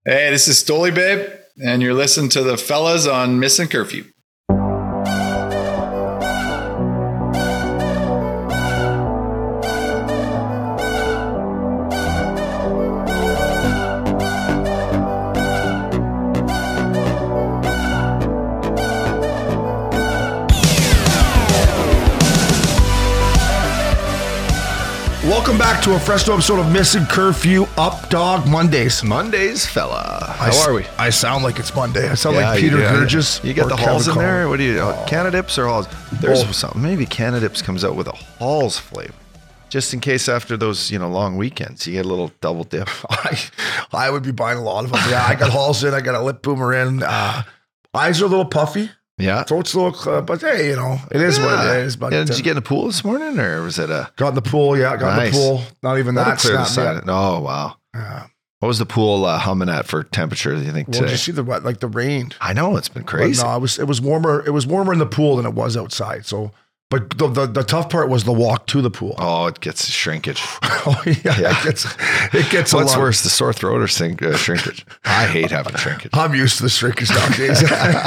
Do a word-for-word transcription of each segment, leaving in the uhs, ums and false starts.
Hey, this is Stoli Babe, and you're listening to the fellas on Missing Curfew. Welcome back to a fresh new episode of Missing Curfew Up Dog Mondays. Mondays, fella. How I, are we? I sound like it's Monday. I sound Yeah, like you Peter do. Gurgis. You get or the Kevin Halls in Conley. there? What do you, uh, Oh. Canadips or Halls? There's Oh. something. Maybe Canadips comes out with a Halls flavor. Just in case after those, you know, long weekends, you get a little double dip. I, I would be buying a lot of them. Yeah, I got Halls in. I got a lip boomer in. Uh, eyes are a little puffy. Yeah. Throat's a little, uh, but hey, you know, it is what it is. But Yeah, did uh, you get in the pool this morning or was it a... got in the pool? Yeah, got Nice. in the pool. Not even That'll that. clear the Snap, side. Oh, wow. yeah. What was the pool uh, humming at for temperature, do you think, Well, today? did you see the what? Like the rain. I know, it's been But crazy. no, it was it was warmer. It was warmer in the pool than it was outside. So, but the the, the tough part was the walk to the pool. Oh, it gets shrinkage. Oh yeah, Yeah. it gets it gets a What's lot. worse, the sore throat or sink, uh, shrinkage? I hate having shrinkage. I'm used to the shrinkage nowadays.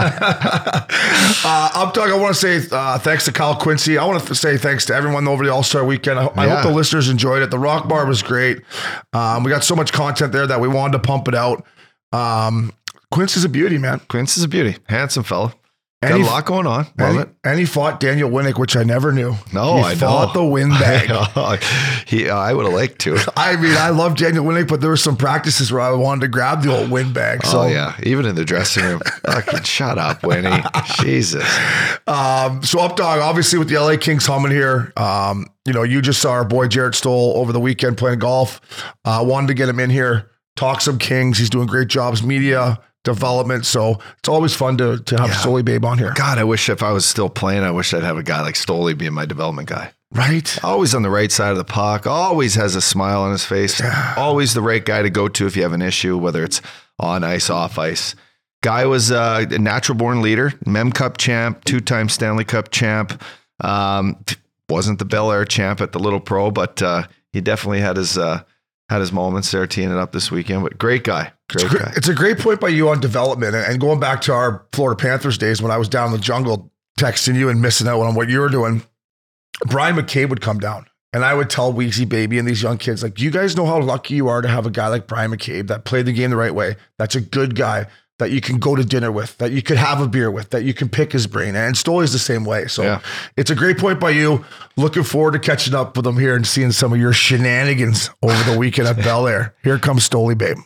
uh, I'm talking. I want to say uh, thanks to Kyle Quincy. I want to say thanks to everyone over the All Star Weekend. I, I Yeah. hope the listeners enjoyed it. The Rock Bar was great. Um, we got so much content there that we wanted to pump it out. Um, Quincy's a beauty, man. Quince is a beauty. Handsome fella. Got And a he- lot going on. Love And, it. and he fought Daniel Winnick, which I never knew. No, he I fought know. the windbag. he, uh, I would have liked to. I mean, I love Daniel Winnick, but there were some practices where I wanted to grab the old windbag. So, Oh yeah, even in the dressing room. Fucking shut up, Winnie. Jesus. um, so up dog, obviously with the L A Kings humming here. Um, you know, you just saw our boy Jarrett Stoll over the weekend playing golf. Uh, wanted to get him in here, talk some Kings. He's doing great jobs, media development. So it's always fun to to have Yeah. Stoli Babe on here, God, I wish if I was still playing, I wish I'd have a guy like Stoli being my development guy. right? Always on the right side of the puck. Always has a smile on his face. Always the right guy to go to if you have an issue, whether it's on ice, off ice. Guy was uh, a natural born leader, Mem Cup champ, two-time Stanley Cup champ. Um, wasn't the Bel Air champ at the Little Pro, but uh, he definitely had his uh, had his moments there teeing it up this weekend. But great guy, great It's, a, guy. it's a great point by you on development, and, and going back to our Florida Panthers days when I was down in the jungle texting you and missing out on what you were doing. Brian McCabe would come down and I would tell Weezy Baby and these young kids, like, you guys know how lucky you are to have a guy like Brian McCabe that played the game the right way. That's a good guy that you can go to dinner with, that you could have a beer with, that you can pick his brain. And Stoli's the same way. So Yeah. it's a great point by you. Looking forward to catching up with him here and seeing some of your shenanigans over the weekend at Bel Air. Here comes Stoli Babe.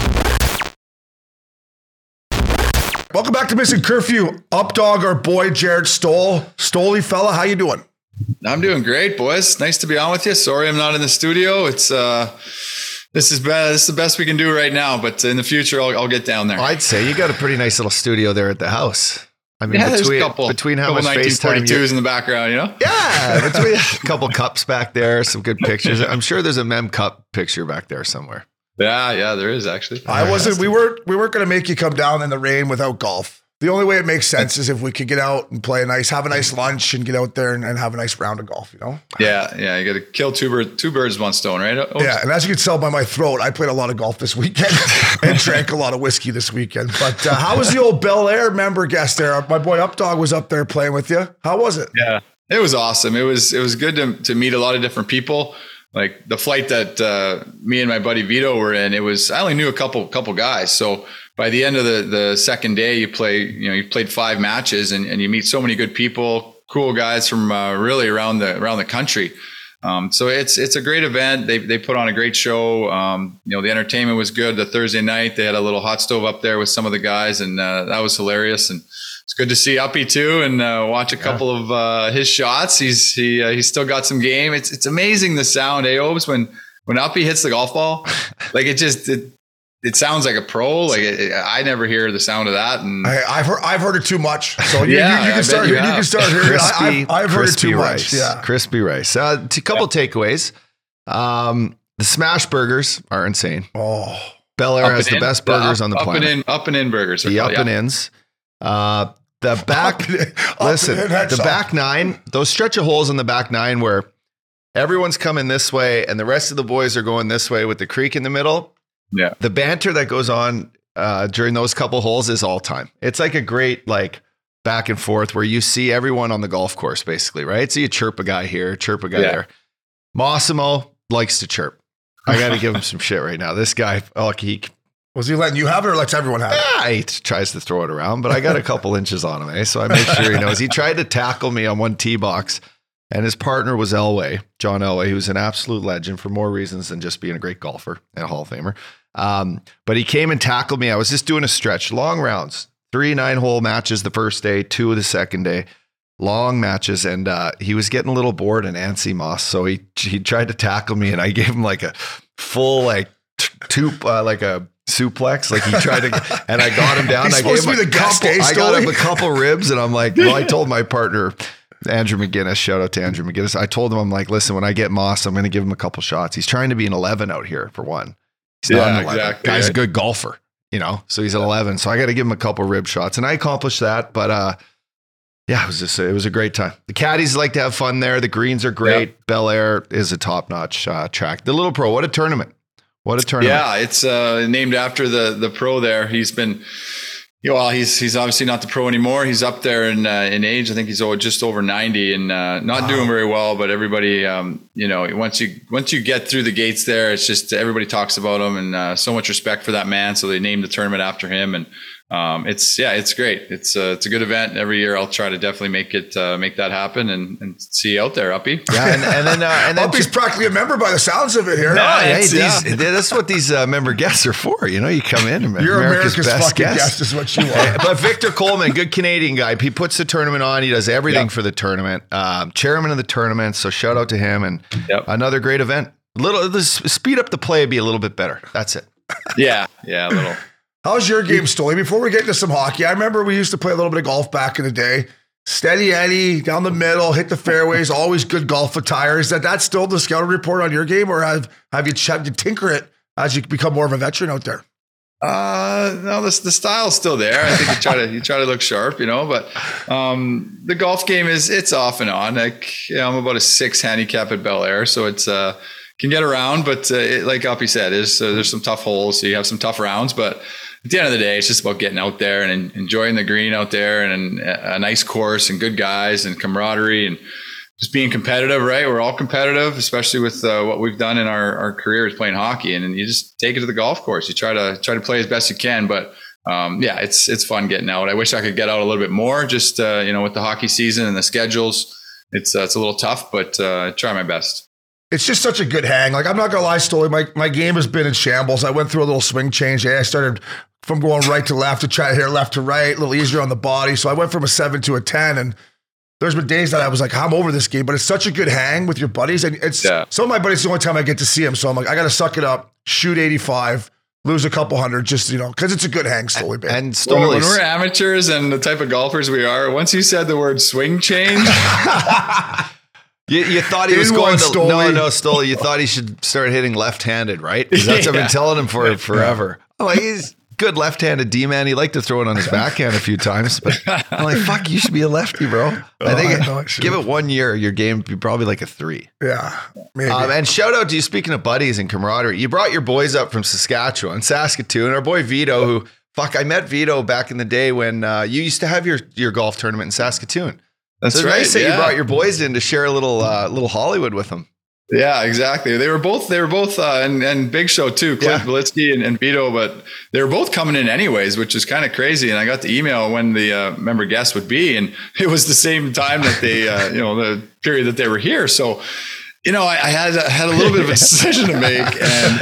Welcome back to Missing Curfew. Up dog, our boy Jarrett Stoll. Stoli fella, how you doing? I'm doing great, boys. Nice to be on with you. Sorry I'm not in the studio. It's uh, this is best. This is the best we can do right now. But in the future, I'll, I'll get down there. I'd say you got a pretty nice little studio there at the house. I mean, yeah, there's between, a couple, between how couple much nineteen FaceTime you... forty-twos in the background, you know? Yeah, between a couple cups back there, some good pictures. I'm sure there's a Mem Cup picture back there somewhere. Yeah, yeah, there is actually. I wasn't. We weren't. We weren't going to make you come down in the rain without golf. The only way it makes sense is if we could get out and play a nice, have a nice lunch, and get out there and, and have a nice round of golf. You know. Yeah, yeah. You got to kill two birds, two birds with one stone, right? Oh, Yeah, and as you can tell by my throat, I played a lot of golf this weekend and drank a lot of whiskey this weekend. But uh, how was the old Bel Air member guest there? My boy Updog was up there playing with you. How was it? Yeah, it was awesome. It was it was good to to meet a lot of different people. Like the flight that uh, me and my buddy Vito were in, it was I only knew a couple couple guys. So by the end of the the second day, you play you know you played five matches and, and you meet so many good people, cool guys from uh, really around the around the country. Um, so it's it's a great event. They they put on a great show. Um, you know the entertainment was good. The Thursday night they had a little hot stove up there with some of the guys, and uh, that was hilarious. And it's good to see Uppy too, and uh, watch a couple of uh, his shots. He's he uh, he's still got some game. It's it's amazing the sound, eh, Obes, when when Uppy hits the golf ball, like it just it, it sounds like a pro. Like it, it, I never hear the sound of that. And I, I've heard I've heard it too much. So you, Yeah, you, you I can bet start you you, you have. can start hearing it. I- Crispy, I've, I've heard it crispy too rice. much. Yeah. Crispy rice. Uh, a couple takeaways. Um, the smash burgers are insane. Oh, Bel Air Up has and the in. best burgers up, on the up planet. and in, up and in burgers. The up yeah. and ins. Uh, the back, Up and in- up listen, and in, that's the all. back nine, those stretch of holes in the back nine where everyone's coming this way and the rest of the boys are going this way with the creek in the middle. Yeah. The banter that goes on uh, during those couple holes is all time. It's like a great like back and forth where you see everyone on the golf course basically, right? So you chirp a guy here, chirp a guy yeah. there. Massimo likes to chirp. I got to give him some shit right now. This guy, oh, he was he letting you have it or lets everyone have it? Yeah, he tries to throw it around, but I got a couple inches on him, eh? So I make sure he knows. He tried to tackle me on one tee box, and his partner was Elway, John Elway, who's an absolute legend for more reasons than just being a great golfer and a Hall of Famer. Um, but he came and tackled me. I was just doing a stretch, long rounds, three nine-hole matches the first day, two the second day, long matches, and uh, he was getting a little bored and antsy, Moss. So he he tried to tackle me, and I gave him like a full like two uh, like a. suplex, like he tried to, and I got him down. He's I supposed gave to him be a the guest, couple, eh, I got Stoley? him a couple ribs, and I'm like, well, I told my partner, Andrew McGinnis, shout out to Andrew McGinnis. I told him, I'm like, listen, when I get Moss, I'm going to give him a couple shots. He's trying to be an eleven out here for one. He's not yeah, an eleven. exactly. Guy's a good golfer, you know, so he's an eleven. So I got to give him a couple rib shots, and I accomplished that. But uh, yeah, it was just it was a great time. The caddies like to have fun there. The greens are great. Yeah. Bel Air is a top notch uh, track. The Little Pro, what a tournament. What a tournament. Yeah, it's uh, named after the the pro there. He's been, you know, well, he's he's obviously not the pro anymore. He's up there in uh, in age. I think he's over, just over ninety and uh, not wow. doing very well. But everybody, um, you know, once you once you get through the gates there, it's just everybody talks about him and uh, so much respect for that man. So they named the tournament after him. And um, it's yeah, it's great. It's uh, it's a good event. Every year I'll try to definitely make it uh, make that happen and, and see you out there, Uppy. Yeah, and, and then uh, and then Uppy's practically a member by the sounds of it here. No, no, hey, these, yeah. That's what these uh, member guests are for. You know, you come in and You're America's, America's best fucking guest. guest is what you are. But Victor Coleman, good Canadian guy. He puts the tournament on. He does everything yep. for the tournament. Um, chairman of the tournament. So shout out to him and yep. another great event. A little the speed up the play, be a little bit better. That's it. Yeah, yeah, a little. How's your game, Stoley? Before we get into some hockey, I remember we used to play a little bit of golf back in the day. Steady Eddie, down the middle, hit the fairways, always good golf attire. Is that that's still the scouting report on your game, or have, have you have you tinker it as you become more of a veteran out there? Uh, no, the, the style's still there. I think you try to you try to look sharp, you know, but um, the golf game is it's off and on. Like, yeah, I'm about a six handicap at Bel Air, so it's uh can get around, but uh, it, like Uppy said, is uh, there's some tough holes, so you have some tough rounds, but at the end of the day, it's just about getting out there and enjoying the green out there and a nice course and good guys and camaraderie and just being competitive, right? We're all competitive, especially with uh, what we've done in our, our careers playing hockey. And, and you just take it to the golf course. You try to try to play as best you can. But um, yeah, it's it's fun getting out. I wish I could get out a little bit more just, uh, you know, with the hockey season and the schedules. It's uh, it's a little tough, but uh, I try my best. It's just such a good hang. Like, I'm not going to lie, Stoley, my, my game has been in shambles. I went through a little swing change. I started from going right to left to try to hit left to right, a little easier on the body. So I went from a seven to a ten. And there's been days that I was like, I'm over this game, but it's such a good hang with your buddies. And it's yeah. some of my buddies, the only time I get to see them. So I'm like, I got to suck it up, shoot eighty-five, lose a couple hundred, just, you know, because it's a good hang, Stoley, babe. And Stoley, when, when we're amateurs and the type of golfers we are, once you said the word swing change, You, you thought he was In going one, to no no Stoley. You thought he should start hitting left-handed, right? Because that's what Yeah. I've been telling him for forever. Oh, he's good left-handed D-man. He liked to throw it on his backhand a few times, but I'm like, fuck, you should be a lefty, bro. I Oh, think I know I it, should. give it one year, your game would be probably like a three. Yeah, maybe. Um, and shout out to you. Speaking of buddies and camaraderie, you brought your boys up from Saskatchewan, Saskatoon. Our boy Vito, who fuck, I met Vito back in the day when uh, you used to have your your golf tournament in Saskatoon. that's So right. nice that yeah. you brought your boys in to share a little uh, little Hollywood with them. Yeah, exactly. They were both, they were both, uh, and, and Big Show too, Clint Yeah. Belitsky and, and Vito, but they were both coming in anyways, which is kind of crazy. And I got the email when the uh, member guest would be, and it was the same time that they, uh, you know, the period that they were here. So, you know, I, I had I had a little bit of a decision to make, and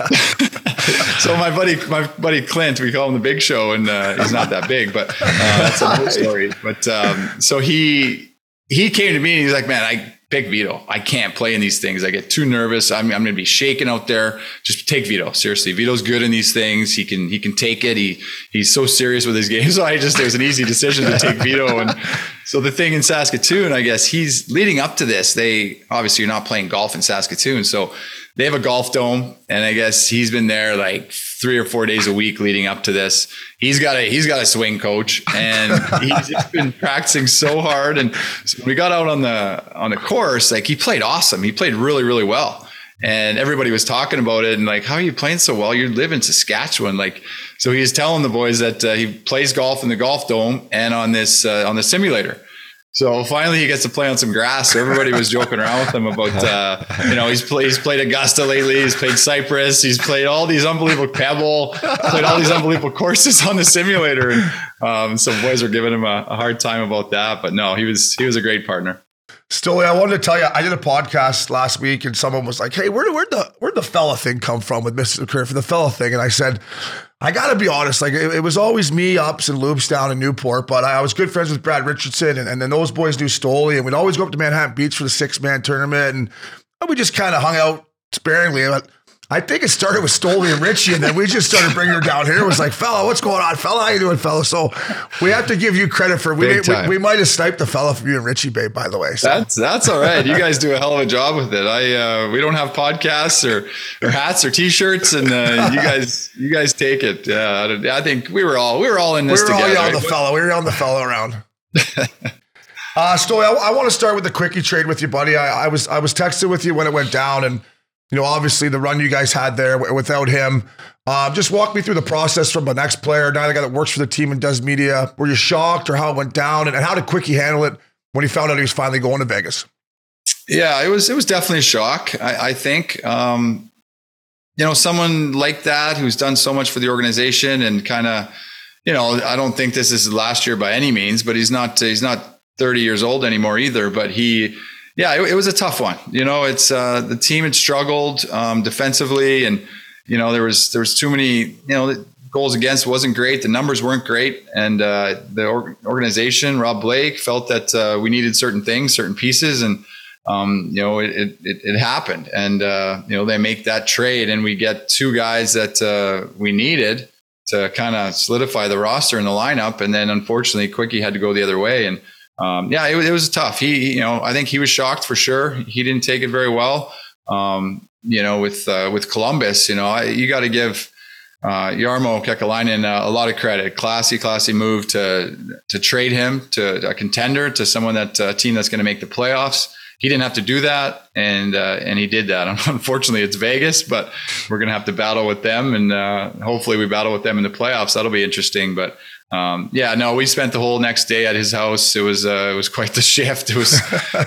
so my buddy, my buddy Clint, we call him the Big Show, and uh, he's not that big, but uh, that's another story. But um, so he he came to me and he's like, "Man, I pick Vito. I can't play in these things. I get too nervous. I'm, I'm going to be shaking out there. Just take Vito. Seriously, Vito's good in these things. He can he can take it. He he's so serious with his game. So I just it was an easy decision to take Vito. And so the thing in Saskatoon, I guess he's leading up to this. They obviously you're not playing golf in Saskatoon, so they have a golf dome, and I guess he's been there like three or four days a week leading up to this. He's got a he's got a swing coach, and he's just been practicing so hard. And so when we got out on the on the course, like he played awesome. He played really really well. and everybody was talking about it and like, how are you playing so well? You live in Saskatchewan. Like, so he was telling the boys that uh, he plays golf in the golf dome and on this, uh, on the simulator. So finally he gets to play on some grass. So everybody was joking around with him about, uh, you know, he's played, he's played Augusta lately. He's played Cypress. He's played all these unbelievable Pebble, played all these unbelievable courses on the simulator. And um, some boys were giving him a, a hard time about that, but no, he was, he was a great partner. Stoli, I wanted to tell you, I did a podcast last week and someone was like, hey, where, where'd the, where'd the fella thing come from with Mister McCurry for the fella thing? And I said, I got to be honest, like it, it was always me, Ups and Loops down in Newport, but I, I was good friends with Brad Richardson and, and then those boys knew Stoli and we'd always go up to Manhattan Beach for the six man tournament and we just kind of hung out sparingly. But I think it started with Stoli and Richie and then we just started bringing her down here. It was like, fella, what's going on? Fella, how you doing, fella? So we have to give you credit for, we, we, we might have sniped the fella from you and Richie, babe, by the way. So. That's that's all right. You guys do a hell of a job with it. I uh, we don't have podcasts or, or hats or t-shirts and uh, you guys you guys take it. Yeah, I, I think we were all we were all in this together. We were together, all on right? the fella. We were on the fella around. uh, Stoli, I, I want to start with the quickie trade with you, buddy. I, I was I was texting with you when it went down and you know, obviously the run you guys had there without him. Uh, just walk me through the process from the next player, now the guy that works for the team and does media. Were you shocked or how it went down? And, and how did Quickie handle it when he found out he was finally going to Vegas? Yeah, it was it was definitely a shock, I, I think. Um, you know, someone like that who's done so much for the organization and kind of, you know, I don't think this is last year by any means, but he's not he's not thirty years old anymore either. But he Yeah, it, it was a tough one. You know, it's uh, the team had struggled um, defensively, and you know there was there was too many. You know, goals against wasn't great. The numbers weren't great, and uh, the or- organization, Rob Blake, felt that uh, we needed certain things, certain pieces, and um, you know it it, it happened. And uh, you know they make that trade, and we get two guys that uh, we needed to kind of solidify the roster and the lineup. And then unfortunately, Quickie had to go the other way, and. Um, yeah, it, it was tough. He, you know, I think he was shocked for sure. He didn't take it very well. Um, you know, with uh, with Columbus, you know, I, you got to give uh, Jarmo Kekalainen uh, a lot of credit. Classy, classy move to to trade him to a contender, to someone that uh, team that's going to make the playoffs. He didn't have to do that, and uh, and he did that. Unfortunately, it's Vegas, but we're going to have to battle with them, and uh, hopefully we battle with them in the playoffs. That'll be interesting, but. Um, yeah, no, we spent the whole next day at his house. It was, uh, it was quite the shift. It was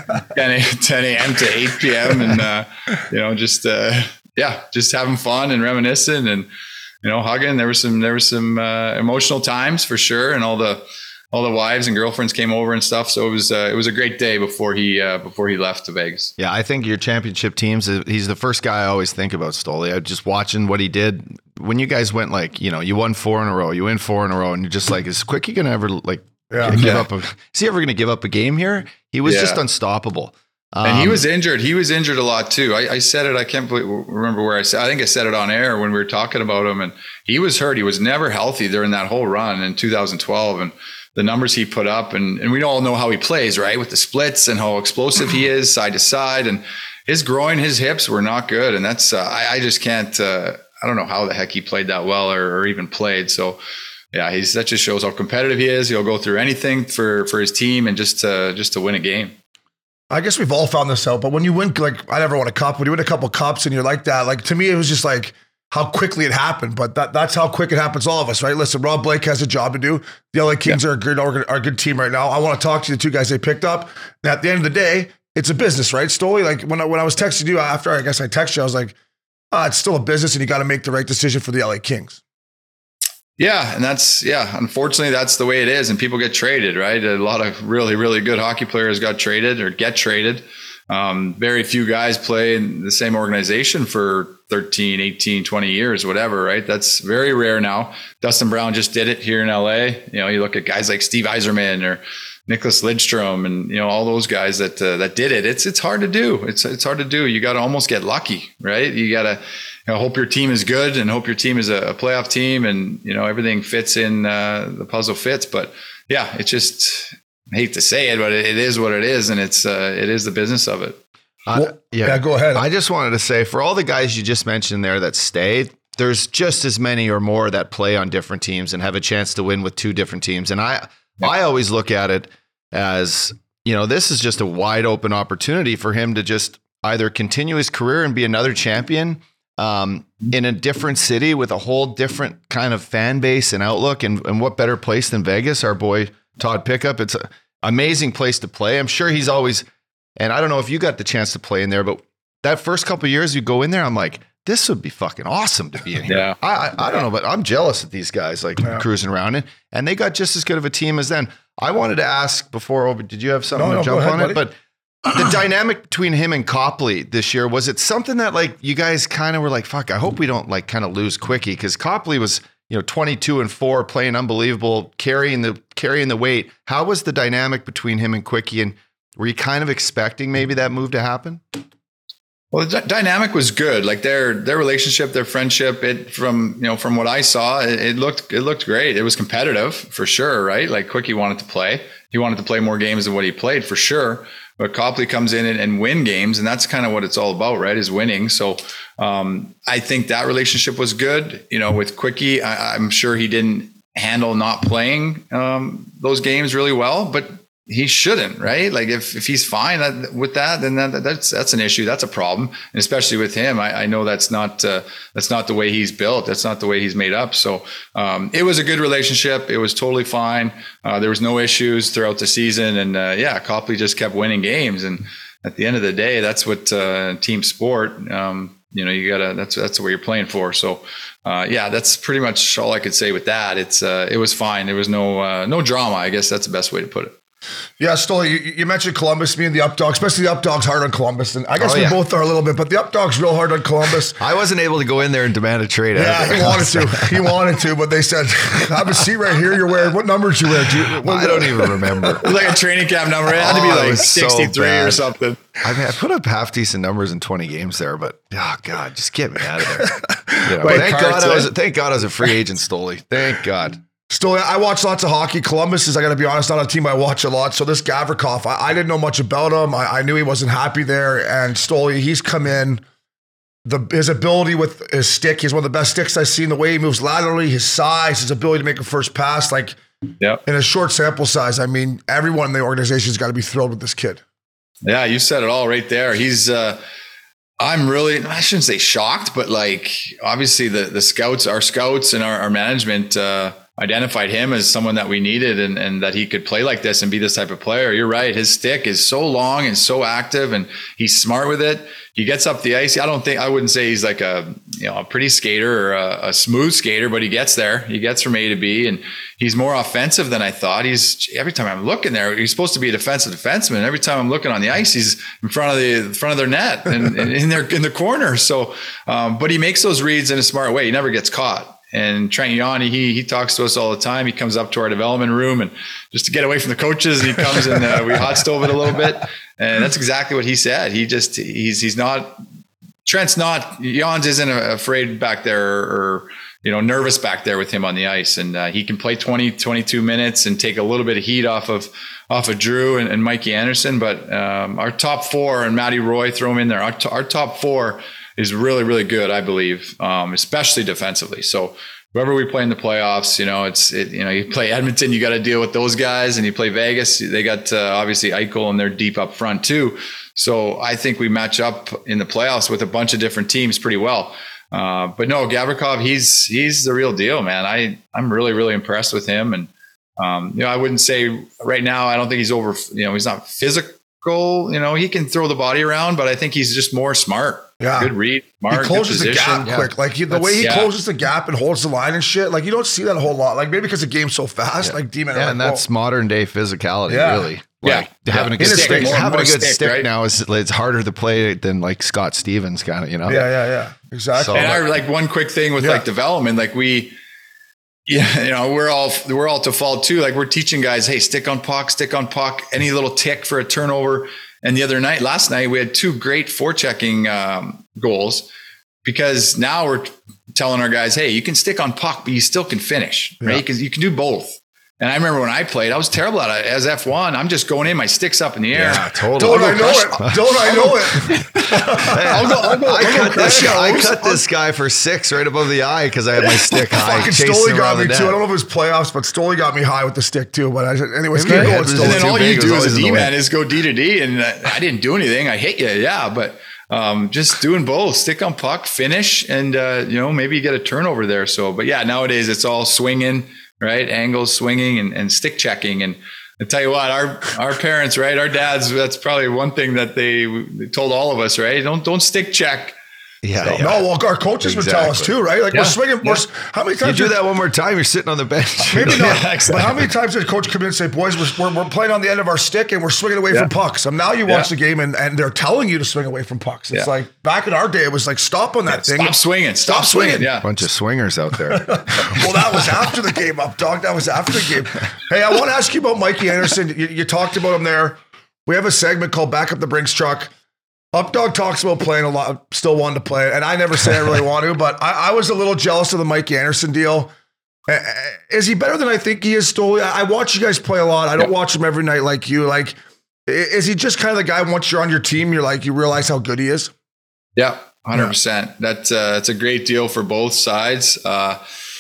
ten a.m. to eight p.m. and, uh, you know, just, uh, yeah, just having fun and reminiscing and, you know, hugging. There were some, there were some, uh, emotional times for sure. And all the, all the wives and girlfriends came over and stuff. So it was, uh, it was a great day before he, uh, before he left to Vegas. Yeah. I think your championship teams, he's the first guy I always think about, Stoli. I just watching what he did when you guys went like, you know, you won four in a row, you win four in a row, and you're just like, is Quickie going to ever like yeah. give yeah. up? A, is he ever going to give up a game here? He was yeah. just unstoppable. Um, And he was injured. He was injured a lot too. I, I said it. I can't believe, remember where I said. I think I said it on air when we were talking about him. And he was hurt. He was never healthy during that whole run in two thousand twelve. And the numbers he put up, and and we all know how he plays, right, with the splits and how explosive he is side to side. And his groin, his hips were not good. And that's uh, I, I just can't. Uh, I don't know how the heck he played that well or, or even played. So. Yeah, he's that just shows how competitive he is. He'll go through anything for for his team and just to just to win a game. I guess we've all found this out, but when you win, like I never won a cup. When you win a couple cups and you're like that, like to me, it was just like how quickly it happened. But that that's how quick it happens to all of us, right? Listen, Rob Blake has a job to do. The L A Kings yeah. are a good are a good team right now. I want to talk to the two guys they picked up. And at the end of the day, it's a business, right? Stoli, like when I, when I was texting you after, I guess I texted you, I was like, oh, it's still a business, and you got to make the right decision for the L A Kings. Yeah, and that's, yeah, unfortunately, that's the way it is. And people get traded, right? A lot of really, really good hockey players got traded or get traded. Um, very few guys play in the same organization for thirteen, eighteen, twenty years, whatever, right? That's very rare now. Dustin Brown just did it here in L A. You know, you look at guys like Steve Yzerman or Nicholas Lidstrom and, you know, all those guys that uh, that did it. It's it's hard to do. It's it's hard to do. You got to almost get lucky, right? You got to you know, hope your team is good and hope your team is a, a playoff team and, you know, everything fits in, uh, the puzzle fits. But yeah, it's just, I hate to say it, but it, it is what it is. And it's, uh, it is the business of it. Uh, well, yeah. yeah, go ahead. I just wanted to say for all the guys you just mentioned there that stay, there's just as many or more that play on different teams and have a chance to win with two different teams. And I, yeah. I always look at it as, you know, this is just a wide open opportunity for him to just either continue his career and be another champion um, in a different city with a whole different kind of fan base and outlook. And, and what better place than Vegas? Our boy Todd Pickup. It's an amazing place to play. I'm sure he's always, and I don't know if you got the chance to play in there, but that first couple of years you go in there, I'm like, this would be fucking awesome to be in here. Yeah. I, I I don't know, but I'm jealous of these guys like yeah. cruising around it, and they got just as good of a team as then. I wanted to ask before, over, did you have something no, to no, jump ahead, on buddy. It? But the dynamic between him and Copley this year, was it something that like you guys kind of were like, fuck, I hope we don't like kind of lose Quickie, because Copley was, you know, twenty-two and four, playing unbelievable, carrying the carrying the weight. How was the dynamic between him and Quickie, and were you kind of expecting maybe that move to happen? Well, the d- dynamic was good. Like their their relationship, their friendship. It from you know from what I saw, it, it looked it looked great. It was competitive for sure, right? Like Quickie wanted to play. He wanted to play more games than what he played for sure. But Copley comes in and, and win games, and that's kind of what it's all about, right? Is winning. So um, I think that relationship was good. You know, with Quickie, I, I'm sure he didn't handle not playing um, those games really well, but he shouldn't, right? Like if, if he's fine with that, then that, that's that's an issue. That's a problem, and especially with him, I, I know that's not uh, that's not the way he's built. That's not the way he's made up. So um, it was a good relationship. It was totally fine. Uh, there was no issues throughout the season, and uh, yeah, Copley just kept winning games. And at the end of the day, that's what uh, team sport. Um, you know, you gotta. That's that's what you're playing for. So uh, yeah, that's pretty much all I could say with that. It's uh, it was fine. There was no uh, no drama. I guess that's the best way to put it. Yeah, Stoli, you, you mentioned Columbus, me and the Updog, especially the Updog's hard on Columbus. And I guess oh, we yeah. both are a little bit, but the Updog's real hard on Columbus. I wasn't able to go in there and demand a trade. Yeah, he wanted to. He wanted to, but they said, have a seat right here. You're wearing, what numbers you wear? Do you, what, I don't even remember. It was like a training camp number. It had to be Oh, it like was so sixty-three bad. or something. I mean, I put up half decent numbers in twenty games there, but oh god, just get me out of there. You know, Wait, thank Carts, God I was. eh? Thank God I was a free agent, Stoli. Thank God. Still, I watch lots of hockey. Columbus is, I got to be honest, not a team I watch a lot. So this Gavrikov, I, I didn't know much about him. I, I knew he wasn't happy there. And Stoli, he's come in. The his ability with his stick, he's one of the best sticks I've seen. The way he moves laterally, his size, his ability to make a first pass, like Yep. in a short sample size. I mean, everyone in the organization's got to be thrilled with this kid. Yeah, you said it all right there. He's. Uh, I'm really. I shouldn't say shocked, but like obviously the the scouts, our scouts, and our, our management. Uh, identified him as someone that we needed and, and that he could play like this and be this type of player. You're right. His stick is so long and so active, and he's smart with it. He gets up the ice. I don't think, I wouldn't say he's like a, you know, a pretty skater or a, a smooth skater, but he gets there. He gets from A to B, and he's more offensive than I thought. He's, every time I'm looking there, he's supposed to be a defensive defenseman. Every time I'm looking on the ice, he's in front of the in front of their net and, and in their, in the corner. So, um, but he makes those reads in a smart way. He never gets caught. And Trent Yanni, he he talks to us all the time. He comes up to our development room and just to get away from the coaches, and he comes and uh, we hot stove it a little bit. And that's exactly what he said. He just he's he's not Trent's not Jans isn't afraid back there or, or you know nervous back there with him on the ice, and uh, he can play twenty, twenty-two minutes and take a little bit of heat off of off of Drew and, and Mikey Anderson. But um, our top four and Matty Roy, throw him in there. Our, t- our top four is really, really good, I believe, um, especially defensively. So whoever we play in the playoffs, you know, it's, it, you know, you play Edmonton, you got to deal with those guys, and you play Vegas, they got uh, obviously Eichel, and they're deep up front too. So I think we match up in the playoffs with a bunch of different teams pretty well. Uh, but no, Gavrikov, he's, he's the real deal, man. I, I'm really, really impressed with him. And, um, you know, I wouldn't say right now, I don't think he's over, you know, he's not physical. You know, he can throw the body around, but I think he's just more smart. Yeah. Good read. Smart, he closes the gap yeah. quick. Like he, the That's, way he yeah. closes the gap and holds the line and shit. Like you don't see that a whole lot. Like maybe because the game's so fast. Yeah. Like Demon. Yeah, like, and that's whoa. modern day physicality, Yeah. really. Yeah. Like having Yeah. a good Stick, stick, more- having more a good stick, stick right? now is it's harder to play than like Scott Stevens kind of, you know. Yeah, yeah, yeah. Exactly. So- And I like one quick thing with Yeah. like development, like we, yeah, you know, we're all we're all to fault too. Like we're teaching guys, hey, stick on puck, stick on puck, any little tick for a turnover. And the other night, last night, we had two great forechecking um, goals because now we're telling our guys, hey, you can stick on puck, but you still can finish, right? Because you can do both. And I remember when I played, I was terrible at it. As F one, I'm just going in, my stick's up in the air. Yeah, totally. Don't I know it? Don't I know it? I'll go, I'll go, I, I'll go cut this, crash I goals. cut this guy for six right above the eye because I had my stick high. Fucking chasing Stoli him got around me the too. I net. don't know if it was playoffs, but Stoli got me high with the stick too. But I said, anyways, Maybe keep my going, head was And Stoli. then too all big, you it was do as always a in the D way. man is go D to D, and I didn't do anything. I hit you, yeah, but um, just doing both, stick on puck, finish, and uh, you know, maybe you get a turnover there. So, but yeah, nowadays it's all swinging, right? Angles, swinging, and, and stick checking. And I tell you what, our our parents, right? Our dads, that's probably one thing that they, they told all of us, right? Don't don't stick check. Yeah, so, yeah. No, well, our coaches exactly. would tell us too, right? Like yeah. we're swinging. Yeah. We're, how many times you do that one more time? You're sitting on the bench. Maybe not. Yeah, exactly. But how many times did coach come in and say, "Boys, we're, we're, we're playing on the end of our stick and we're swinging away yeah. from pucks"? And now you watch yeah. the game and, and they're telling you to swing away from pucks. It's yeah. like back in our day, it was like stop on that yeah, thing. Stop swinging. Stop, stop swinging. swinging. Yeah, bunch of swingers out there. Well, that was after the game, up dog. That was after the game. Hey, I want to ask you about Mikey Anderson. You, you talked about him there. We have a segment called "Back Up the Brinks Truck." Updog talks about playing a lot, still wanting to play, and I never say I really want to, but I, I was a little jealous of the Mikey Anderson deal. Uh, is he better than I think he is, Stoli? I, I watch you guys play a lot. I don't yeah. watch him every night like you. Like, is he just kind of the guy once you're on your team, you're like, you realize how good he is? Yeah, one hundred percent. Yeah. That's, uh, that's a great deal for both sides. Uh,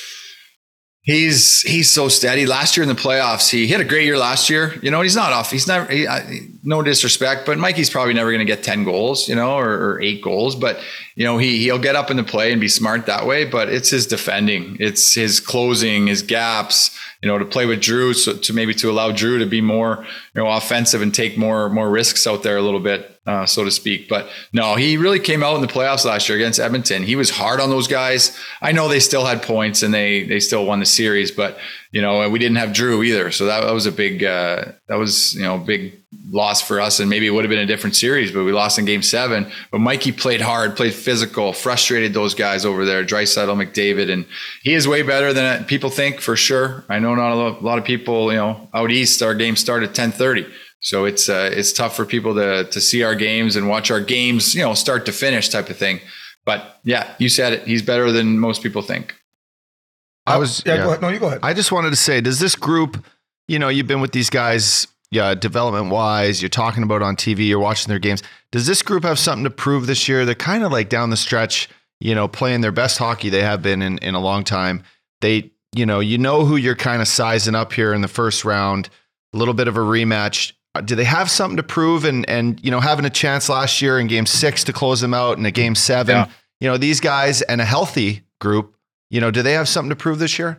He's he's so steady. Last year in the playoffs, he hit a great year last year. You know, he's not off. He's never, he, I, no disrespect, but Mikey's probably never going to get ten goals, you know, or, or eight goals. But, you know, he, he'll get up in the play and be smart that way. But it's his defending. It's his closing, his gaps, you know, to play with Drew, so to maybe to allow Drew to be more, you know, offensive and take more more risks out there a little bit, uh, so to speak. But no, he really came out in the playoffs last year against Edmonton. He was hard on those guys. I know they still had points and they they still won the series, but you know, we didn't have Drew either, so that, that was a big uh, that was you know big loss for us, and maybe it would have been a different series, but we lost in game seven. But Mikey played hard, played physical, frustrated those guys over there, Draisaitl, McDavid, and he is way better than people think, for sure. I know not a lot, a lot of people, you know, out east, our games start at ten thirty. So it's uh, it's tough for people to to see our games and watch our games, you know, start to finish type of thing. But yeah, you said it. He's better than most people think. I was yeah, yeah. Go ahead. No, you go ahead. I just wanted to say, does this group, you know, you've been with these guys, yeah, development wise, you're talking about on T V, you're watching their games. Does this group have something to prove this year? They're kind of like down the stretch, you know, playing their best hockey they have been in, in a long time. They, you know, you know who you're kind of sizing up here in the first round, a little bit of a rematch. Do they have something to prove? And, and, you know, having a chance last year in game six to close them out and a game seven, yeah. you know, these guys and a healthy group, you know, do they have something to prove this year?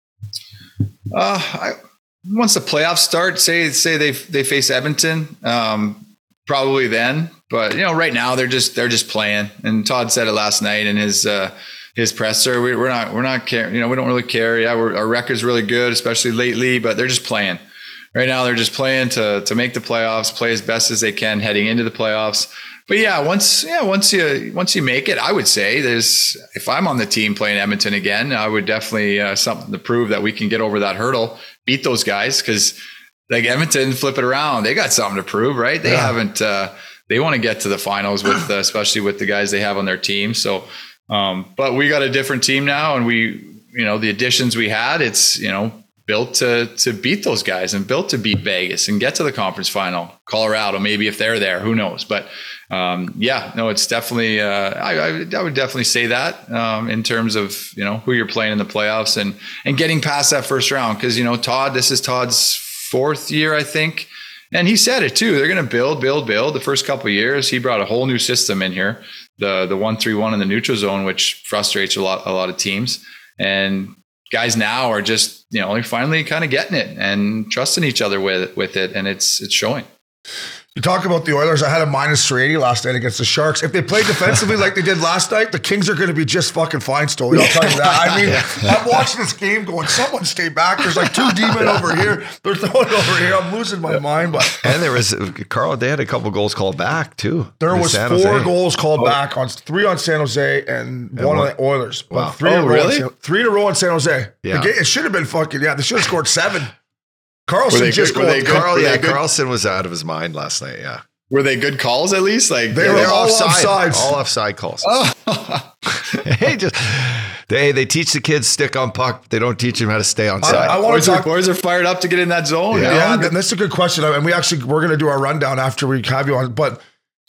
Uh, I, once the playoffs start, say say they they face Edmonton, um, probably then. But you know, right now they're just they're just playing. And Todd said it last night in his uh, his presser. We, we're not we're not care. You know, we don't really care. Yeah, we're, our record's really good, especially lately. But they're just playing. Right now, they're just playing to to make the playoffs, play as best as they can heading into the playoffs. But yeah, once yeah, once you once you make it, I would say there's if I'm on the team playing Edmonton again, I would definitely uh, something to prove that we can get over that hurdle, beat those guys, because like Edmonton, flip it around, they got something to prove, right? They yeah. haven't uh, they want to get to the finals with uh, especially with the guys they have on their team. So, um, but we got a different team now, and we you know the additions we had, it's you know. built to to beat those guys and built to beat Vegas and get to the conference final. Colorado, maybe if they're there, who knows? But um, yeah, no, it's definitely. Uh, I, I, I would definitely say that um, in terms of you know who you're playing in the playoffs and and getting past that first round, because you know Todd, this is Todd's fourth year, I think, and he said it too. They're going to build, build, build. The first couple of years, he brought a whole new system in here, the the one three one in the neutral zone, which frustrates a lot a lot of teams. And guys now are just, you know, they're finally kind of getting it and trusting each other with with it, and it's it's showing. You talk about the Oilers. I had a minus three eighty last night against the Sharks. If they play defensively like they did last night, the Kings are going to be just fucking fine, Stoli. I'll tell you that. I mean, yeah. I'm watching this game going, someone stay back. There's like two D-men over here. They're throwing over here. I'm losing my mind. But And there was, Carl, they had a couple goals called back too. There was four Jose. goals called oh. back, on three on San Jose and, and one, one on the Oilers. Wow. Three, oh, in really? San, three in a row on San Jose. Yeah. Game, it should have been fucking, yeah, they should have scored seven. Carlson just good, scored. Carl, yeah, Carlson was out of his mind last night, yeah. Were they good calls at least? Like they, they were all offside. All offside calls. Oh. hey, just they they teach the kids stick on puck. They don't teach them how to stay on side. I, I want to talk. Boys are fired up to get in that zone. Yeah, yeah, that's a good question. And we actually we're going to do our rundown after we have you on. But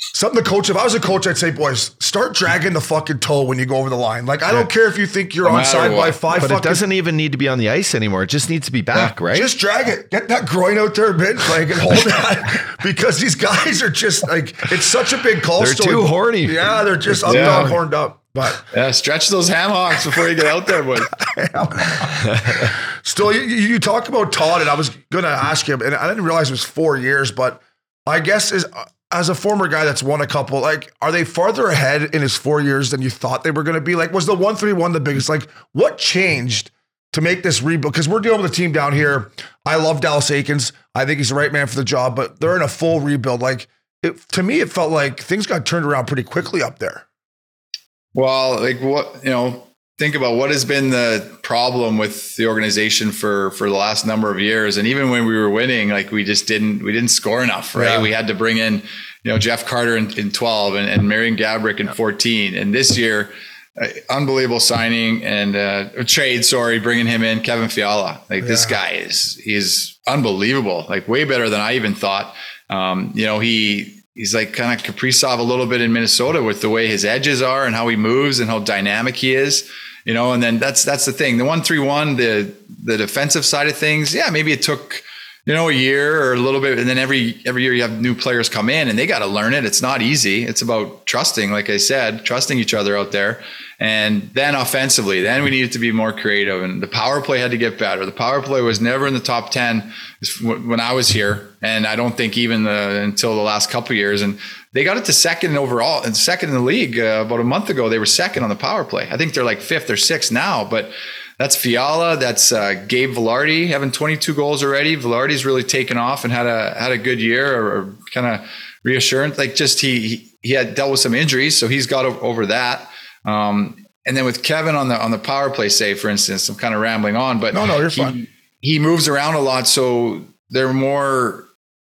Something the coach, if I was a coach, I'd say, boys, start dragging the fucking toe when you go over the line. Like, I don't care if you think you're No onside matter by what. five But fucking. it doesn't even need to be on the ice anymore. It just needs to be back, right? Just drag it. Get that groin out there a bit, like, and hold that. Because these guys are just like, it's such a big call They're story. too horny. Yeah, they're just up, Yeah. down, horned up. But Yeah, stretch those ham hocks before you get out there, boys. still, you, you talk about Todd, and I was going to ask him, and I didn't realize it was four years, but I guess is as a former guy that's won a couple, like, are they farther ahead in his four years than you thought they were going to be? Like, was the one three one the biggest? Like, what changed to make this rebuild? Because we're dealing with a team down here. I love Dallas Aikens. I think he's the right man for the job, but they're in a full rebuild. Like, it, to me, it felt like things got turned around pretty quickly up there. Well, like what, you know, think about what has been the problem with the organization for, for the last number of years. And even when we were winning, like we just didn't, we didn't score enough, right? Yeah. We had to bring in, you know, Jeff Carter in, in twelve and, and Marion Gabrick in fourteen. And this year, uh, unbelievable signing and uh, trade, sorry, bringing him in, Kevin Fiala. Like yeah. this guy is, he's unbelievable, like way better than I even thought. Um, you know, he, He's like kind of Kaprizov a little bit in Minnesota with the way his edges are and how he moves and how dynamic he is, you know, and then that's, that's the thing. The one, three, one, the, the defensive side of things. Yeah. Maybe it took, you know, a year or a little bit. And then every, every year you have new players come in and they got to learn it. It's not easy. It's about trusting, like I said, trusting each other out there. And then offensively, then we needed to be more creative and the power play had to get better. The power play was never in the top ten when I was here. And I don't think even the, until the last couple of years. And they got it to second overall and second in the league uh, about a month ago. They were second on the power play. I think they're like fifth or sixth now, but that's Fiala. That's uh, Gabe Vilardi having twenty-two goals already. Vilardi's really taken off and had a, had a good year or, or kind of reassurance. Like just, he, he, he had dealt with some injuries. So he's got over that. Um, and then with Kevin on the, on the power play save, for instance, I'm kind of rambling on, but no, no, you're he, fine. He moves around a lot. So they're more,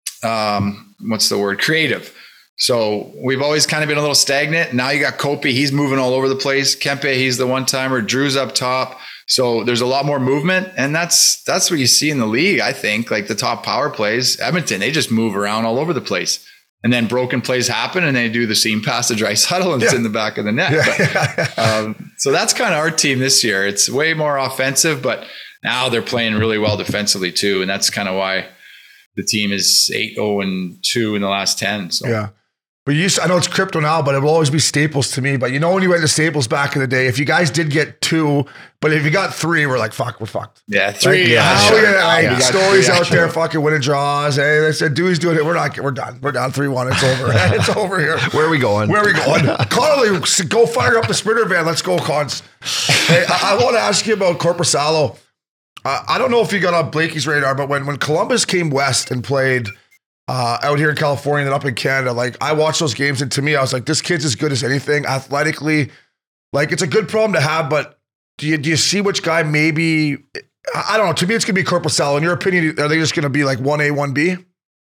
um, what's the word? Creative. So we've always kind of been a little stagnant. Now you got Kopi. He's moving all over the place. Kempe, he's the one timer. Drew's up top. So there's a lot more movement. And that's, that's what you see in the league. I think like the top power plays, Edmonton, they just move around all over the place. And then broken plays happen and they do the seam pass to Draisaitl and it's yeah. in the back of the net. Yeah. But, um, so that's kind of our team this year. It's way more offensive, but now they're playing really well defensively too. And that's kind of why the team is eight oh and two in the last ten. So yeah. But you, I know it's crypto now, but it will always be Staples to me. But you know, when you went to Staples back in the day, if you guys did get two, but if you got three, we're like, fuck, we're fucked. Yeah, three. Like, yeah, how sure. we gonna, like, yeah. stories yeah, out sure. there, fucking winning draws. Hey, they said Dewey's doing it. We're not. We're done. We're down three one. It's over. It's over here. Where are we going? Where are we going? Connolly, go fire up the sprinter van. Let's go, Cons. Hey, I, I want to ask you about Korpisalo. Uh, I don't know if you got on Blakey's radar, but when when Columbus came west and played uh, out here in California and up in Canada, like I watched those games, and to me, I was like, this kid's as good as anything athletically. Like it's a good problem to have, but do you do you see which guy maybe? I don't know. To me, it's gonna be Korpisalo. In your opinion, are they just gonna be like one A, one B?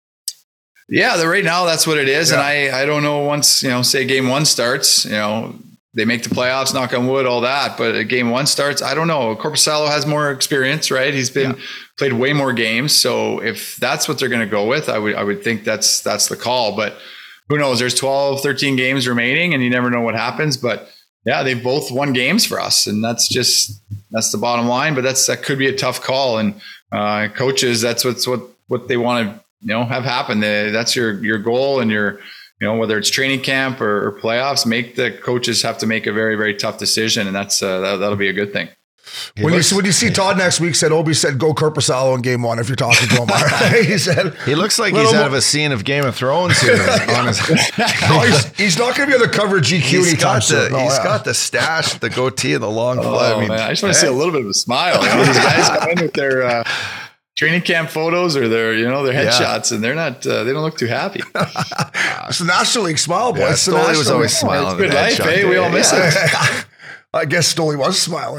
Yeah, the, right now that's what it is, Yeah. and I I don't know once you know say game one starts, you know. They make the playoffs, knock on wood, all that. But game one starts, I don't know. Korpisalo has more experience, right? He's been yeah. played way more games. So if that's what they're going to go with, I would I would think that's that's the call. But who knows? There's twelve, thirteen games remaining, and you never know what happens. But yeah, they've both won games for us, and that's just that's the bottom line. But that's that could be a tough call. And uh, coaches, that's what's what what they want to you know have happen. They, that's your your goal and your. You know, whether it's training camp or, or playoffs, make the coaches have to make a very, very tough decision. And that's, uh, that, that'll be a good thing. When looks, you when you see Todd next week, said Obi said go Korpisalo in game one if you're talking to him. He said he looks like he's out of a scene of Game of Thrones here. on his, no, he's, he's not going to be on the cover of G Q he's anytime got the, soon. No, He's yeah. got the stash, the goatee, and the long. Oh, I mean, man, I just want to see a little bit of a smile. You know, these guys come in with their uh, training camp photos or their, you know, their headshots, yeah. and they're not, uh, they don't look too happy. It's the National League smile, boy. Yeah, It's the Stoli National was always League. smiling. It's good life, eh? We all miss yeah. it. I guess Stoli was smiling.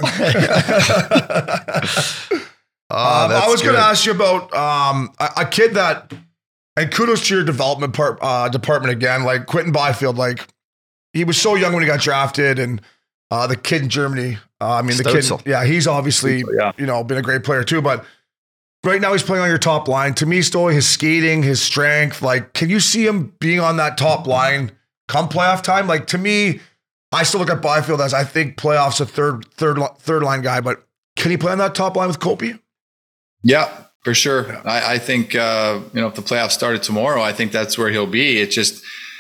oh, um, I was going to ask you about um, a, a kid that, and kudos to your development part, uh, department again, like Quentin Byfield, like he was so young when he got drafted, and uh, the kid in Germany, uh, I mean, the Stutzel. kid, yeah, he's obviously, Stutzel, yeah. you know, been a great player too, but right now he's playing on your top line. To me, Stoli, his skating, his strength, like, can you see him being on that top line come playoff time? Like, to me, I still look at Byfield as I think playoffs a third, third, third line guy, but can he play on that top line with Kopi? Yeah, for sure. Yeah. I, I think, uh, you know, if the playoffs started tomorrow, I think that's where he'll be. It's just,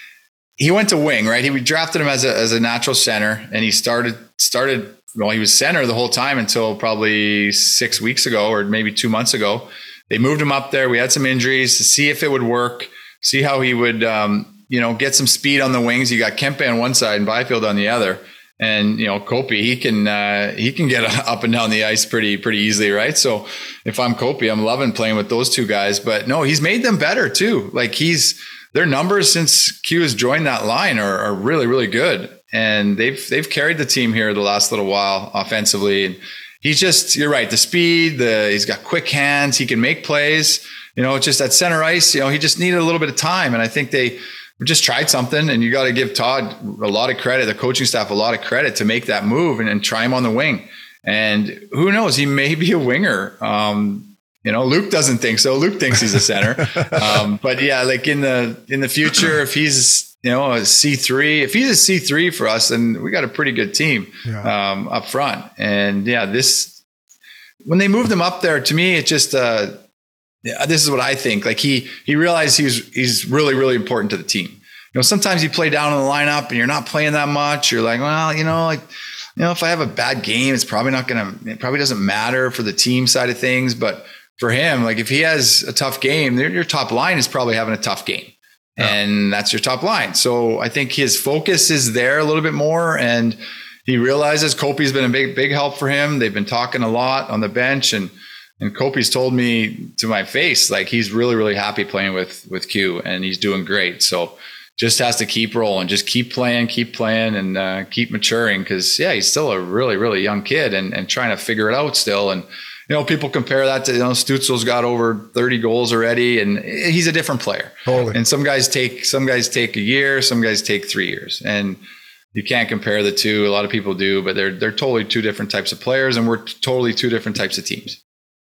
he went to wing, right? He we drafted him as a, as a natural center, and he started, started, well, he was center the whole time until probably six weeks ago or maybe two months ago. They moved him up there. We had some injuries to see if it would work, see how he would, um, you know, get some speed on the wings. You got Kempe on one side and Byfield on the other. And, you know, Kopi, he can, uh, he can get up and down the ice pretty, pretty easily. Right. So if I'm Kopi, I'm loving playing with those two guys, but no, he's made them better too. Like he's, their numbers since Q has joined that line are, are really, really good. And they've, they've carried the team here the last little while offensively. And he's just, you're right. The speed, the, he's got quick hands. He can make plays, you know, just at center ice, you know, he just needed a little bit of time. And I think they just tried something, and you got to give Todd a lot of credit, the coaching staff, a lot of credit to make that move and, and try him on the wing. And who knows, he may be a winger. Um, You know, Luke doesn't think so. Luke thinks he's a center. um, but yeah, like in the in the future, if he's, you know, a C three, if he's a C three for us, then we got a pretty good team yeah. um, up front. And yeah, this, when they moved him up there, to me, it just, uh, yeah, this is what I think. Like he he realized he's he's really, really important to the team. You know, sometimes you play down in the lineup and you're not playing that much. You're like, well, you know, like, you know, if I have a bad game, it's probably not going to, it probably doesn't matter for the team side of things. But for him, like if he has a tough game, your top line is probably having a tough game. Yeah. And that's your top line. So I think his focus is there a little bit more. And he realizes Kopi's been a big, big help for him. They've been talking a lot on the bench, and and Kopi's told me to my face, like he's really, really happy playing with, with Q, and he's doing great. So just has to keep rolling, just keep playing, keep playing, and uh, keep maturing. Cause yeah, he's still a really, really young kid, and, and trying to figure it out still. And, you know, people compare that to, you know, Stützle's got over thirty goals already, and he's a different player. Totally. And some guys take, some guys take a year, some guys take three years, and you can't compare the two. A lot of people do, but they're, they're totally two different types of players, and we're totally two different types of teams.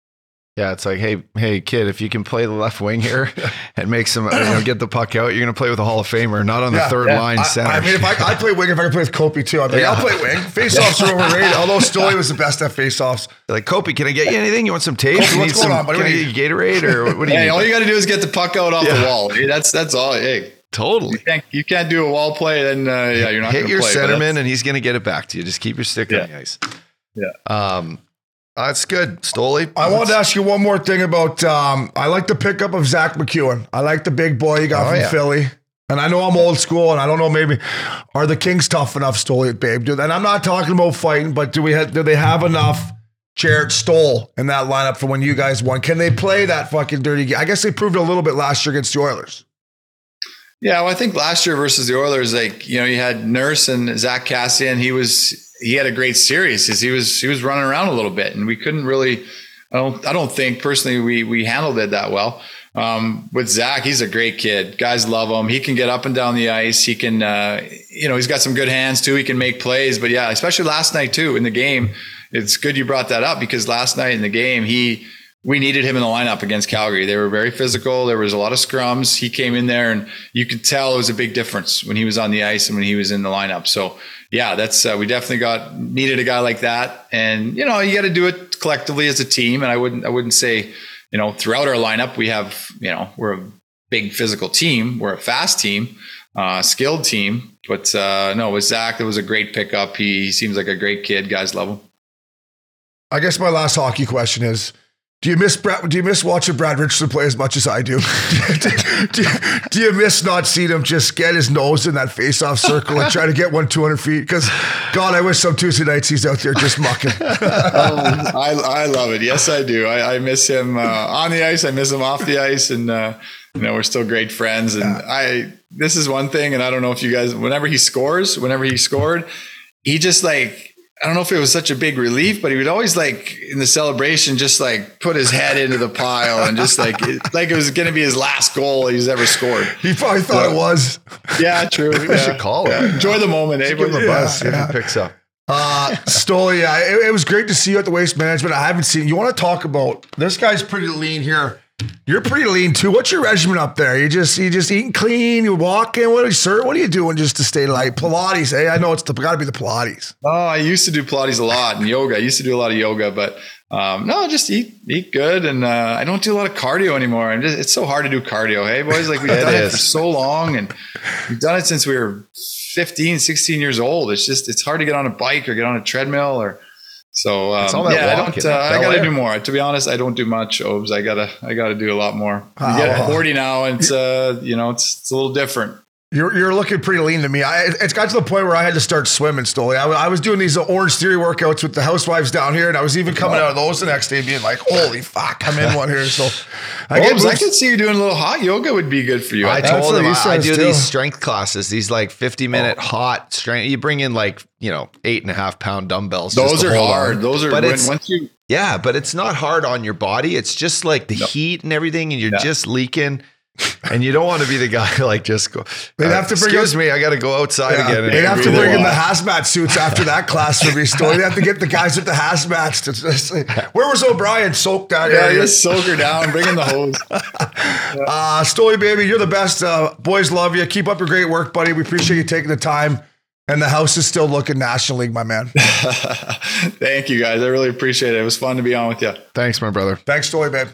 Yeah, it's like, hey, hey, kid, if you can play the left wing here and make some, you know, get the puck out, you're going to play with a Hall of Famer, not on the yeah, third yeah. line center. I, I mean, if I, I play wing, if I can play with Kopi too, I'm like, yeah. I'll play wing. Face-offs are overrated, although Stoli was the best at face-offs. Like, Kopi, can I get you anything? You want some tape? Kopi, you what's need going some, on, buddy? Can I get you Gatorade? Or what do you hey, need? all you got to do is get the puck out off yeah. the wall. Hey, that's that's all. Hey, totally. You can't, you can't do a wall play, then uh, yeah, you're not going to play. Hit your centerman, and he's going to get it back to you. Just keep your stick yeah. on the ice. Yeah. Um, That's good. Stoli. I wanted to ask you one more thing about, um, I like the pickup of Zach McEwen. I like the big boy you got oh, from yeah. Philly. And I know I'm old school, and I don't know, maybe, are the Kings tough enough, Stoli, babe? Do, and I'm not talking about fighting, but do we have, do they have enough Jarrett Stoll in that lineup for when you guys won? Can they play that fucking dirty game? I guess they proved it a little bit last year against the Oilers. Yeah, well, I think last year versus the Oilers, like, you know, you had Nurse and Zach Kassian. He was... He had a great series because he was he was running around a little bit, and we couldn't really. I don't I don't think personally we we handled it that well. Um, with Zach, he's a great kid. Guys love him. He can get up and down the ice. He can uh, you know he's got some good hands too. He can make plays. But yeah, especially last night too in the game. It's good you brought that up because last night in the game he. We needed him in the lineup against Calgary. They were very physical. There was a lot of scrums. He came in there, and you could tell it was a big difference when he was on the ice and when he was in the lineup. So, yeah, that's uh, we definitely got needed a guy like that. And you know, you got to do it collectively as a team. And I wouldn't, I wouldn't say, you know, throughout our lineup we have, you know, we're a big physical team. We're a fast team, uh, skilled team. But uh, no, with Zach, it was a great pickup. He, he seems like a great kid. Guys love him. I guess my last hockey question is. Do you miss Brad, do you miss watching Brad Richardson play as much as I do? do, do, do you miss not seeing him just get his nose in that face-off circle and try to get one two hundred feet? Because, God, I wish some Tuesday nights he's out there just mucking. um, I, I love it. Yes, I do. I, I miss him uh, on the ice. I miss him off the ice. And, uh, you know, we're still great friends. And yeah. I this is one thing, and I don't know if you guys, whenever he scores, whenever he scored, he just like, I don't know if it was such a big relief, but he would always like in the celebration, just like put his head into the pile and just like, it, like it was going to be his last goal he's ever scored. He probably thought so, it was. Yeah, true. We yeah. should call him. Yeah. Enjoy the moment. Eh? Give him a buzz. See if he picks up. Uh, Stoli, yeah, it, it was great to see you at the Waste Management. I haven't seen you. Want to talk about this guy's pretty lean here. You're pretty lean too. What's your regimen up there? You just you just eating clean. You walking. What are you, sir? What are you doing just to stay light? Pilates, eh? I know it's got to be the Pilates. Oh, I used to do Pilates a lot and yoga. I used to do a lot of yoga, but um, no, just eat eat good. And uh, I don't do a lot of cardio anymore. I'm just, it's so hard to do cardio. Hey, boys, like we've done it, it for so long, and we've done it since we were fifteen, sixteen years old. It's just it's hard to get on a bike or get on a treadmill or. So um, yeah, I don't. Uh, I got to do more. To be honest, I don't do much, Obes. I gotta. I gotta do a lot more. I get forty now, and it's uh, you know, it's it's a little different. You're you're looking pretty lean to me. I, it's got to the point where I had to start swimming, Stoli. I, I was doing these Orange Theory workouts with the housewives down here, and I was even coming out of those the next day being like, holy fuck, I'm in one here. So I, Obes, I could see you doing a little hot yoga would be good for you. I, I told him I, I do too. these strength classes, these like fifty minute oh. hot strength. You bring in like, you know, eight and a half pound dumbbells. Those are hard. On. Those are, but when, it's, once you, yeah, but it's not hard on your body. It's just like the no. heat and everything, and you're yeah. just leaking. And you don't want to be the guy like just go. They'd uh, have to bring excuse us, me, I got to go outside yeah, again. They'd have to bring in the hazmat suits after that class for me. Story. They have to get the guys with the hazmats to just like, where was O'Brien? Soak down. Yeah, just soak her down. Bring in the hose. yeah. uh, Story, baby, you're the best. Uh, boys love you. Keep up your great work, buddy. We appreciate you taking the time. And the house is still looking National League, my man. Thank you, guys. I really appreciate it. It was fun to be on with you. Thanks, my brother. Thanks, Story, babe.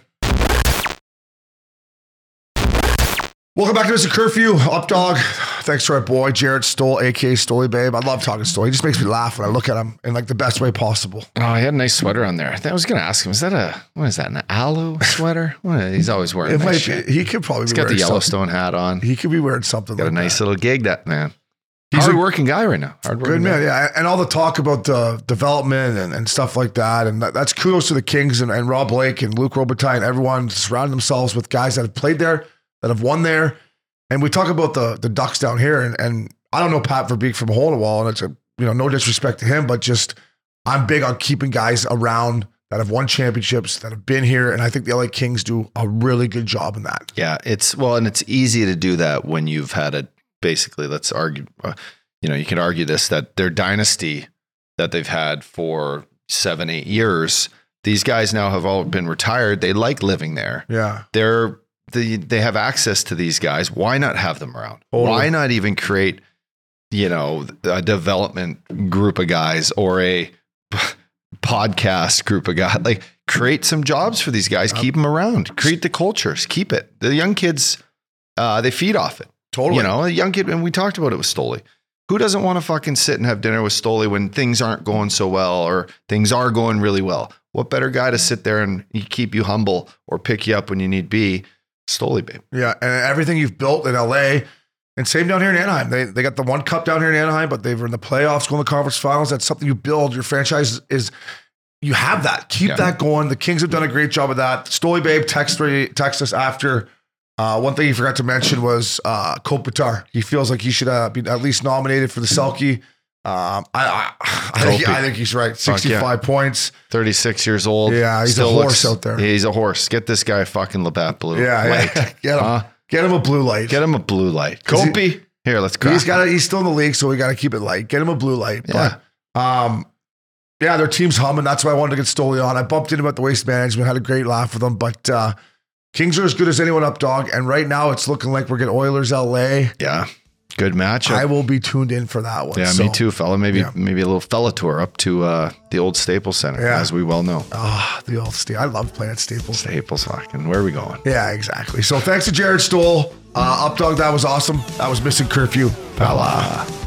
Welcome back to Mister Curfew, Up Dog. Thanks to our boy, Jared Stoll, a k a. Stoli Babe. I love talking Stoll. He just makes me laugh when I look at him in like the best way possible. Oh, he had a nice sweater on there. I, think I was going to ask him, is that a, what is that, an aloe sweater? What, he's always wearing it nice might shit. Be, he could probably he's be got wearing the Yellowstone something. hat on. He could be wearing something got like a nice that. little gig, that man. He's Hard a working guy right now. Hard Good man, guy. yeah. And all the talk about the development and, and stuff like that. And that, that's kudos to the Kings and, and Rob Blake and Luc Robitaille and everyone surrounding themselves with guys that have played there, that have won there. And we talk about the the Ducks down here, and, and I don't know Pat Verbeek from hole in the wall, and it's a you know no disrespect to him, but just I'm big on keeping guys around that have won championships, that have been here, and I think the L A Kings do a really good job in that. Yeah, it's well, and it's easy to do that when you've had a basically. Let's argue, uh, you know, you can argue this that their dynasty that they've had for seven, eight years. These guys now have all been retired. They like living there. Yeah, they're. The, they have access to these guys. Why not have them around? Totally. Why not even create, you know, a development group of guys or a podcast group of guys? Like, create some jobs for these guys. Keep them around. Create the cultures. Keep it. The young kids, uh, they feed off it. Totally. You know, a young kid, and we talked about it with Stoli. Who doesn't want to fucking sit and have dinner with Stoli when things aren't going so well or things are going really well? What better guy to sit there and keep you humble or pick you up when you need be? Stoli, babe. Yeah, and everything you've built in L A, and same down here in Anaheim. They they got the one cup down here in Anaheim, but they were in the playoffs, going to the conference finals. That's something you build. Your franchise is, you have that. Keep yeah. that going. The Kings have done a great job of that. Stoli, babe, text, text us after. Uh, one thing he forgot to mention was uh, Kopitar. He feels like he should uh, be at least nominated for the Selke. Um, I, I, I, think, I think he's right. sixty-five yeah. points. thirty-six years old. Yeah, he's Still a horse looks, out there. He's a horse. Get this guy a fucking Labatt Blue yeah, light. Yeah. Get him. Huh? Get him a blue light. Get him a blue light. Kopi. He, Here, let's crack. He's got. He's still in the league, so we got to keep it light. Get him a blue light. Yeah. But, um, yeah, their team's humming. That's why I wanted to get Stoli on. I bumped into him at the Waste Management. Had a great laugh with him. But uh, Kings are as good as anyone up, dog. And right now, it's looking like we're getting Oilers L A. Yeah. Good matchup. I will be tuned in for that one. Yeah, so, me too, fella. Maybe yeah. maybe a little fella tour up to uh, the old Staples Center, yeah. as we well know. Ah, oh, the old Staples. I love playing at Staples. Staples, fucking. Where are we going? Yeah, exactly. So thanks to Jared Stoll. Uh, Up Dog, that was awesome. That was Missing Curfew. Fella.